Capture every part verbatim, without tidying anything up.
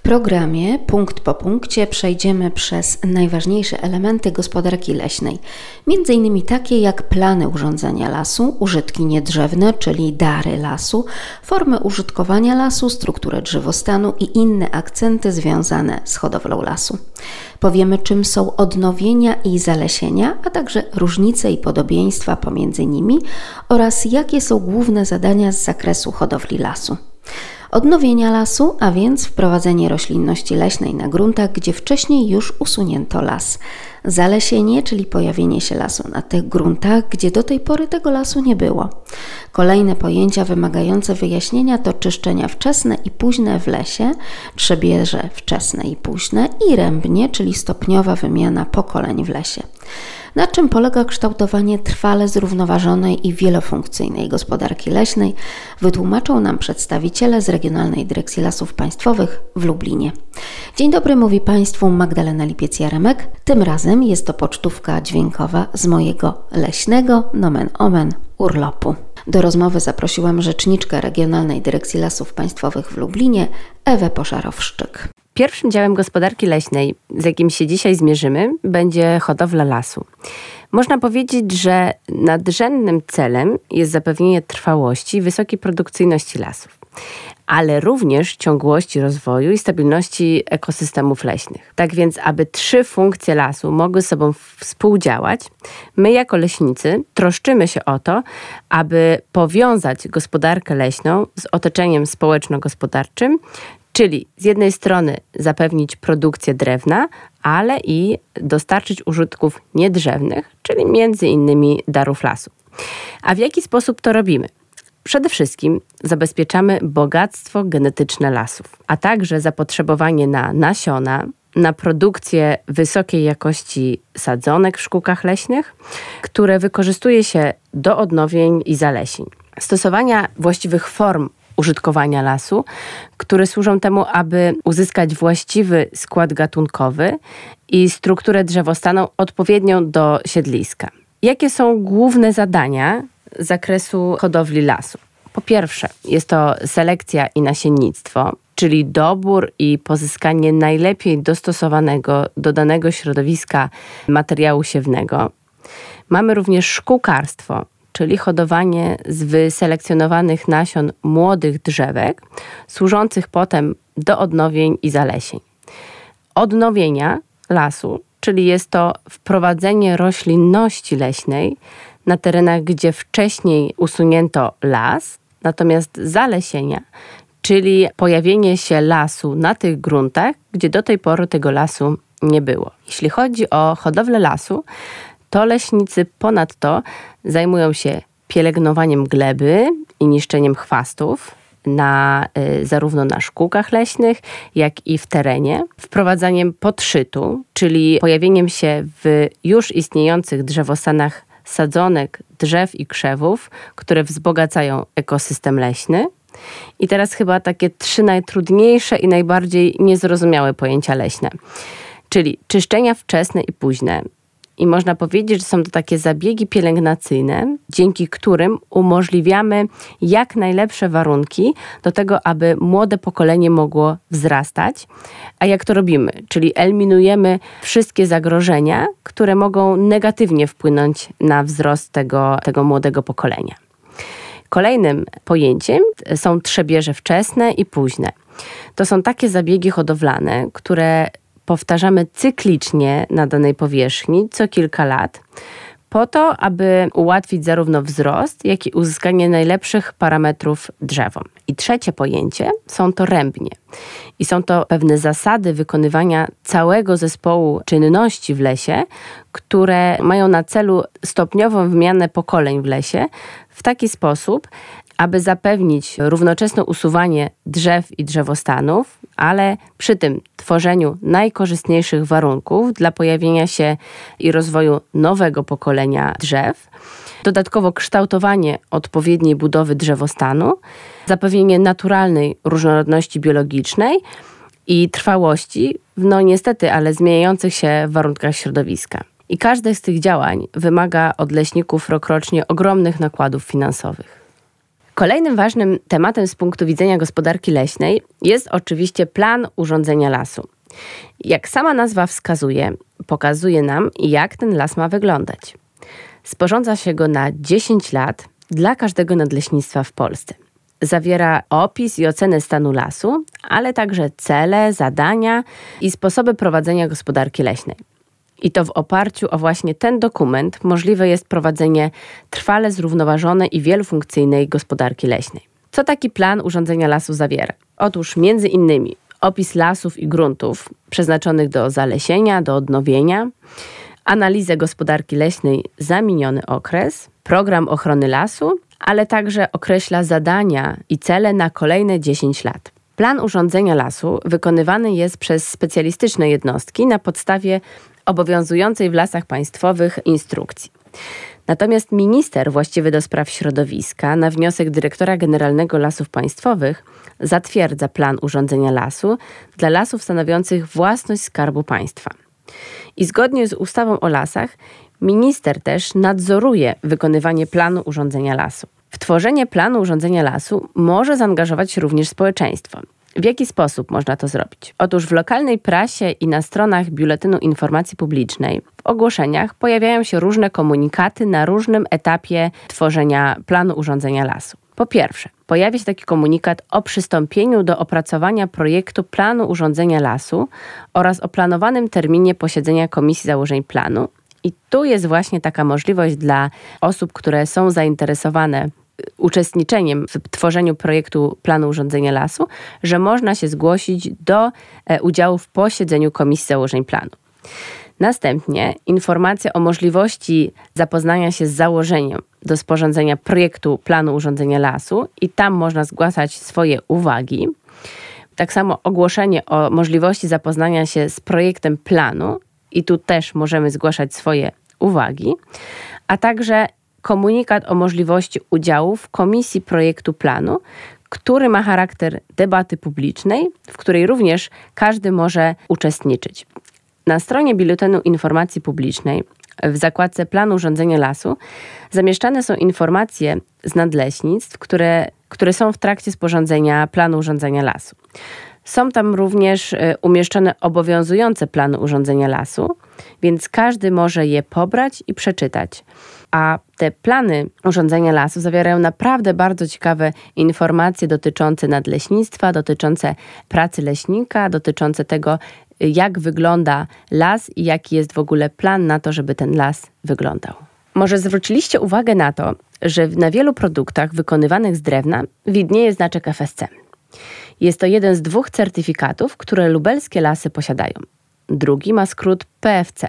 programie punkt po punkcie przejdziemy przez najważniejsze elementy gospodarki leśnej, między innymi takie jak plany urządzenia lasu, użytki niedrzewne, czyli dary lasu, formy użytkowania lasu, strukturę drzewostanu i inne akcenty związane z hodowlą lasu. Powiemy, czym są odnowienia i zalesienia, a także różnice i podobieństwa pomiędzy nimi oraz jakie są główne zadania z zakresu hodowli lasu. Odnowienia lasu, a więc wprowadzenie roślinności leśnej na gruntach, gdzie wcześniej już usunięto las. Zalesienie, czyli pojawienie się lasu na tych gruntach, gdzie do tej pory tego lasu nie było. Kolejne pojęcia wymagające wyjaśnienia to czyszczenia wczesne i późne w lesie, trzebieże wczesne i późne i rębnie, czyli stopniowa wymiana pokoleń w lesie. Na czym polega kształtowanie trwale zrównoważonej i wielofunkcyjnej gospodarki leśnej, wytłumaczą nam przedstawiciele z Regionalnej Dyrekcji Lasów Państwowych w Lublinie. Dzień dobry, mówi Państwu Magdalena Lipiec-Jaremek. Tym razem jest to pocztówka dźwiękowa z mojego leśnego, nomen omen, urlopu. Do rozmowy zaprosiłam rzeczniczkę Regionalnej Dyrekcji Lasów Państwowych w Lublinie, Ewę Poszarowszczyk. Pierwszym działem gospodarki leśnej, z jakim się dzisiaj zmierzymy, będzie hodowla lasu. Można powiedzieć, że nadrzędnym celem jest zapewnienie trwałości i wysokiej produkcyjności lasów, ale również ciągłości rozwoju i stabilności ekosystemów leśnych. Tak więc, aby trzy funkcje lasu mogły ze sobą współdziałać, my jako leśnicy troszczymy się o to, aby powiązać gospodarkę leśną z otoczeniem społeczno-gospodarczym, czyli z jednej strony zapewnić produkcję drewna, ale i dostarczyć użytków niedrzewnych, czyli między innymi darów lasu. A w jaki sposób to robimy? Przede wszystkim zabezpieczamy bogactwo genetyczne lasów, a także zapotrzebowanie na nasiona, na produkcję wysokiej jakości sadzonek w szkółkach leśnych, które wykorzystuje się do odnowień i zalesień. Stosowania właściwych form użytkowania lasu, które służą temu, aby uzyskać właściwy skład gatunkowy i strukturę drzewostanu odpowiednią do siedliska. Jakie są główne zadania z zakresu hodowli lasu? Po pierwsze, jest to selekcja i nasiennictwo, czyli dobór i pozyskanie najlepiej dostosowanego do danego środowiska materiału siewnego. Mamy również szkółkarstwo, czyli hodowanie z wyselekcjonowanych nasion młodych drzewek, służących potem do odnowień i zalesień. Odnowienia lasu, czyli jest to wprowadzenie roślinności leśnej na terenach, gdzie wcześniej usunięto las, natomiast zalesienia, czyli pojawienie się lasu na tych gruntach, gdzie do tej pory tego lasu nie było. Jeśli chodzi o hodowlę lasu, to leśnicy ponadto zajmują się pielęgnowaniem gleby i niszczeniem chwastów na, y, zarówno na szkółkach leśnych, jak i w terenie, wprowadzaniem podszytu, czyli pojawieniem się w już istniejących drzewostanach sadzonek, drzew i krzewów, które wzbogacają ekosystem leśny. I teraz chyba takie trzy najtrudniejsze i najbardziej niezrozumiałe pojęcia leśne, czyli czyszczenia wczesne i późne. I można powiedzieć, że są to takie zabiegi pielęgnacyjne, dzięki którym umożliwiamy jak najlepsze warunki do tego, aby młode pokolenie mogło wzrastać. A jak to robimy? Czyli eliminujemy wszystkie zagrożenia, które mogą negatywnie wpłynąć na wzrost tego, tego młodego pokolenia. Kolejnym pojęciem są trzebieże wczesne i późne. To są takie zabiegi hodowlane, które powtarzamy cyklicznie na danej powierzchni co kilka lat, po to, aby ułatwić zarówno wzrost, jak i uzyskanie najlepszych parametrów drzewom. I trzecie pojęcie są to rębnie. I są to pewne zasady wykonywania całego zespołu czynności w lesie, które mają na celu stopniową wymianę pokoleń w lesie w taki sposób, aby zapewnić równoczesne usuwanie drzew i drzewostanów, ale przy tym tworzeniu najkorzystniejszych warunków dla pojawienia się i rozwoju nowego pokolenia drzew, dodatkowo kształtowanie odpowiedniej budowy drzewostanu, zapewnienie naturalnej różnorodności biologicznej i trwałości w, no niestety, ale zmieniających się warunkach środowiska. I każde z tych działań wymaga od leśników rokrocznie ogromnych nakładów finansowych. Kolejnym ważnym tematem z punktu widzenia gospodarki leśnej jest oczywiście plan urządzenia lasu. Jak sama nazwa wskazuje, pokazuje nam, jak ten las ma wyglądać. Sporządza się go na dziesięć lat dla każdego nadleśnictwa w Polsce. Zawiera opis i ocenę stanu lasu, ale także cele, zadania i sposoby prowadzenia gospodarki leśnej. I to w oparciu o właśnie ten dokument możliwe jest prowadzenie trwale zrównoważonej i wielofunkcyjnej gospodarki leśnej. Co taki plan urządzenia lasu zawiera? Otóż między innymi opis lasów i gruntów przeznaczonych do zalesienia, do odnowienia, analizę gospodarki leśnej za miniony okres, program ochrony lasu, ale także określa zadania i cele na kolejne dziesięć lat. Plan urządzenia lasu wykonywany jest przez specjalistyczne jednostki na podstawie obowiązującej w lasach państwowych instrukcji. Natomiast minister właściwy do spraw środowiska na wniosek dyrektora generalnego Lasów Państwowych zatwierdza plan urządzenia lasu dla lasów stanowiących własność Skarbu Państwa. I zgodnie z ustawą o lasach minister też nadzoruje wykonywanie planu urządzenia lasu. W tworzenie planu urządzenia lasu może zaangażować się również społeczeństwo. W jaki sposób można to zrobić? Otóż w lokalnej prasie i na stronach Biuletynu Informacji Publicznej w ogłoszeniach pojawiają się różne komunikaty na różnym etapie tworzenia planu urządzenia lasu. Po pierwsze, pojawia się taki komunikat o przystąpieniu do opracowania projektu planu urządzenia lasu oraz o planowanym terminie posiedzenia Komisji Założeń Planu. I tu jest właśnie taka możliwość dla osób, które są zainteresowane uczestniczeniem w tworzeniu projektu planu urządzenia lasu, że można się zgłosić do udziału w posiedzeniu Komisji Założeń Planu. Następnie informacja o możliwości zapoznania się z założeniem do sporządzenia projektu planu urządzenia lasu i tam można zgłaszać swoje uwagi. Tak samo ogłoszenie o możliwości zapoznania się z projektem planu i tu też możemy zgłaszać swoje uwagi, a także komunikat o możliwości udziału w komisji projektu planu, który ma charakter debaty publicznej, w której również każdy może uczestniczyć. Na stronie Biuletynu Informacji Publicznej w zakładce planu urządzenia lasu zamieszczane są informacje z nadleśnictw, które, które są w trakcie sporządzenia planu urządzenia lasu. Są tam również umieszczone obowiązujące plany urządzenia lasu, więc każdy może je pobrać i przeczytać. A te plany urządzenia lasu zawierają naprawdę bardzo ciekawe informacje dotyczące nadleśnictwa, dotyczące pracy leśnika, dotyczące tego, jak wygląda las i jaki jest w ogóle plan na to, żeby ten las wyglądał. Może zwróciliście uwagę na to, że na wielu produktach wykonywanych z drewna widnieje znaczek F S C. Jest to jeden z dwóch certyfikatów, które lubelskie lasy posiadają. Drugi ma skrót P F C.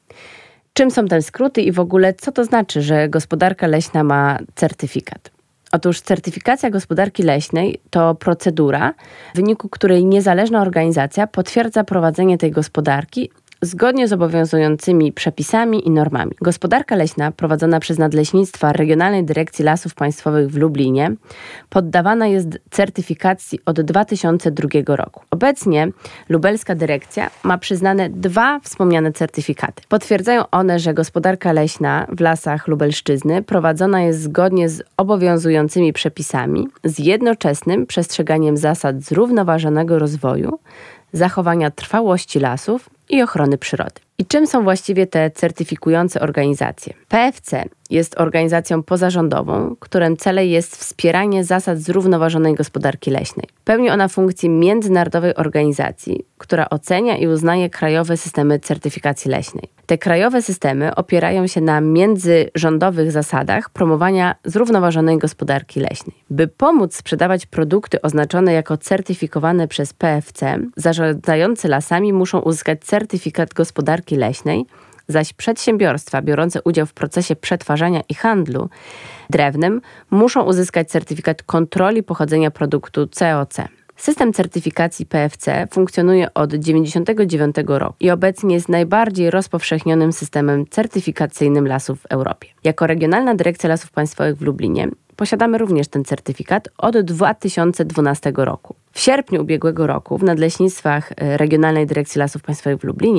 Czym są te skróty i w ogóle co to znaczy, że gospodarka leśna ma certyfikat? Otóż certyfikacja gospodarki leśnej to procedura, w wyniku której niezależna organizacja potwierdza prowadzenie tej gospodarki zgodnie z obowiązującymi przepisami i normami. Gospodarka leśna prowadzona przez nadleśnictwa Regionalnej Dyrekcji Lasów Państwowych w Lublinie poddawana jest certyfikacji od dwa tysiące drugiego roku. Obecnie lubelska dyrekcja ma przyznane dwa wspomniane certyfikaty. Potwierdzają one, że gospodarka leśna w lasach Lubelszczyzny prowadzona jest zgodnie z obowiązującymi przepisami, z jednoczesnym przestrzeganiem zasad zrównoważonego rozwoju, zachowania trwałości lasów i ochrony przyrody. I czym są właściwie te certyfikujące organizacje? P F C jest organizacją pozarządową, którym celem jest wspieranie zasad zrównoważonej gospodarki leśnej. Pełni ona funkcję międzynarodowej organizacji, która ocenia i uznaje krajowe systemy certyfikacji leśnej. Te krajowe systemy opierają się na międzyrządowych zasadach promowania zrównoważonej gospodarki leśnej. By pomóc sprzedawać produkty oznaczone jako certyfikowane przez P F C, zarządzający lasami muszą uzyskać certyfikat gospodarki leśnej, zaś przedsiębiorstwa biorące udział w procesie przetwarzania i handlu drewnem muszą uzyskać certyfikat kontroli pochodzenia produktu C O C. System certyfikacji P F C funkcjonuje od tysiąc dziewięćset dziewięćdziesiątego dziewiątego roku i obecnie jest najbardziej rozpowszechnionym systemem certyfikacyjnym lasów w Europie. Jako Regionalna Dyrekcja Lasów Państwowych w Lublinie posiadamy również ten certyfikat od dwa tysiące dwunastego roku. W sierpniu ubiegłego roku w nadleśnictwach Regionalnej Dyrekcji Lasów Państwowych w Lublinie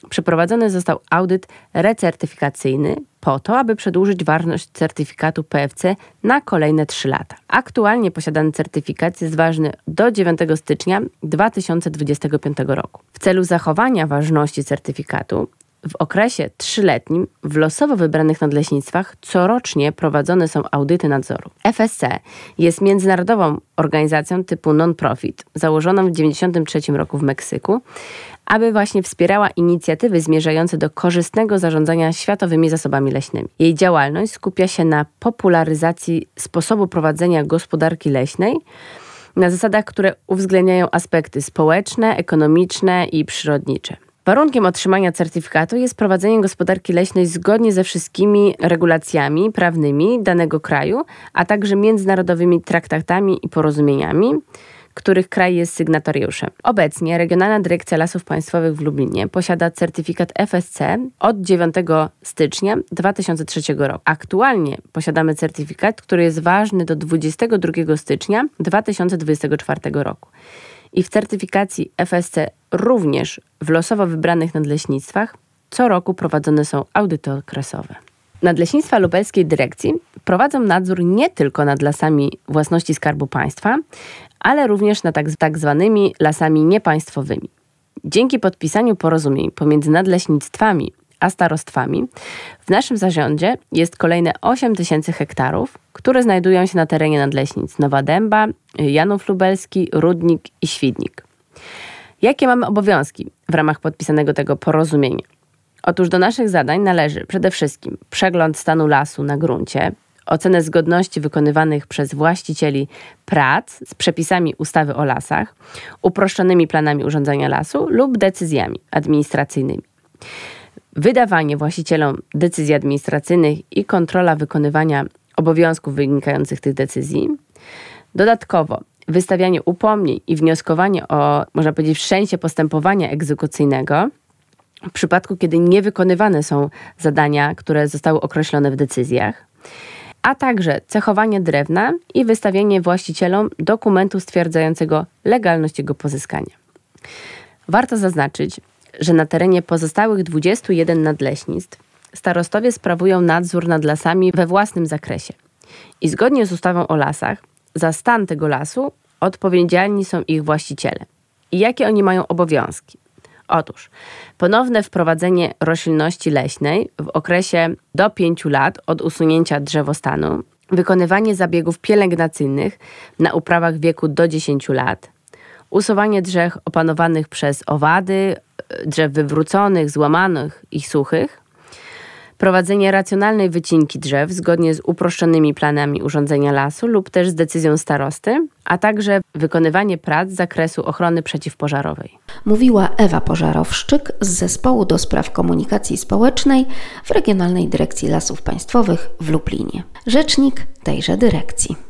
przeprowadzony został audyt recertyfikacyjny po to, aby przedłużyć ważność certyfikatu P F C na kolejne trzy lata. Aktualnie posiadany certyfikat jest ważny do dziewiątego stycznia dwa tysiące dwudziestego piątego roku. W celu zachowania ważności certyfikatu w okresie trzyletnim w losowo wybranych nadleśnictwach corocznie prowadzone są audyty nadzoru. F S C jest międzynarodową organizacją typu non-profit, założoną w tysiąc dziewięćset dziewięćdziesiątym trzecim roku w Meksyku, aby właśnie wspierała inicjatywy zmierzające do korzystnego zarządzania światowymi zasobami leśnymi. Jej działalność skupia się na popularyzacji sposobu prowadzenia gospodarki leśnej na zasadach, które uwzględniają aspekty społeczne, ekonomiczne i przyrodnicze. Warunkiem otrzymania certyfikatu jest prowadzenie gospodarki leśnej zgodnie ze wszystkimi regulacjami prawnymi danego kraju, a także międzynarodowymi traktatami i porozumieniami, których kraj jest sygnatariuszem. Obecnie Regionalna Dyrekcja Lasów Państwowych w Lublinie posiada certyfikat F S C od dziewiątego stycznia dwa tysiące trzeciego roku. Aktualnie posiadamy certyfikat, który jest ważny do dwudziestego drugiego stycznia dwa tysiące dwudziestego czwartego roku. I w certyfikacji F S C również w losowo wybranych nadleśnictwach co roku prowadzone są audyty okresowe. Nadleśnictwa Lubelskiej Dyrekcji prowadzą nadzór nie tylko nad lasami własności Skarbu Państwa, ale również nad tak, tak zwanymi lasami niepaństwowymi. Dzięki podpisaniu porozumień pomiędzy nadleśnictwami a starostwami w naszym zarządzie jest kolejne osiem tysięcy hektarów, które znajdują się na terenie nadleśnic Nowa Dęba, Janów Lubelski, Rudnik i Świdnik. Jakie mamy obowiązki w ramach podpisanego tego porozumienia? Otóż do naszych zadań należy przede wszystkim przegląd stanu lasu na gruncie, ocenę zgodności wykonywanych przez właścicieli prac z przepisami ustawy o lasach, uproszczonymi planami urządzania lasu lub decyzjami administracyjnymi. Wydawanie właścicielom decyzji administracyjnych i kontrola wykonywania obowiązków wynikających z tych decyzji. Dodatkowo wystawianie upomnień i wnioskowanie o, można powiedzieć, wszczęcie postępowania egzekucyjnego w przypadku, kiedy niewykonywane są zadania, które zostały określone w decyzjach, a także cechowanie drewna i wystawienie właścicielom dokumentu stwierdzającego legalność jego pozyskania. Warto zaznaczyć, że na terenie pozostałych dwudziestu jeden nadleśnictw starostowie sprawują nadzór nad lasami we własnym zakresie i zgodnie z ustawą o lasach za stan tego lasu odpowiedzialni są ich właściciele. I jakie oni mają obowiązki? Otóż ponowne wprowadzenie roślinności leśnej w okresie do pięciu lat od usunięcia drzewostanu, wykonywanie zabiegów pielęgnacyjnych na uprawach w wieku do dziesięciu lat, usuwanie drzew opanowanych przez owady, drzew wywróconych, złamanych i suchych, prowadzenie racjonalnej wycinki drzew zgodnie z uproszczonymi planami urządzenia lasu lub też z decyzją starosty, a także wykonywanie prac z zakresu ochrony przeciwpożarowej. Mówiła Ewa Pożarowszczyk z Zespołu do Spraw Komunikacji Społecznej w Regionalnej Dyrekcji Lasów Państwowych w Lublinie. Rzecznik tejże dyrekcji.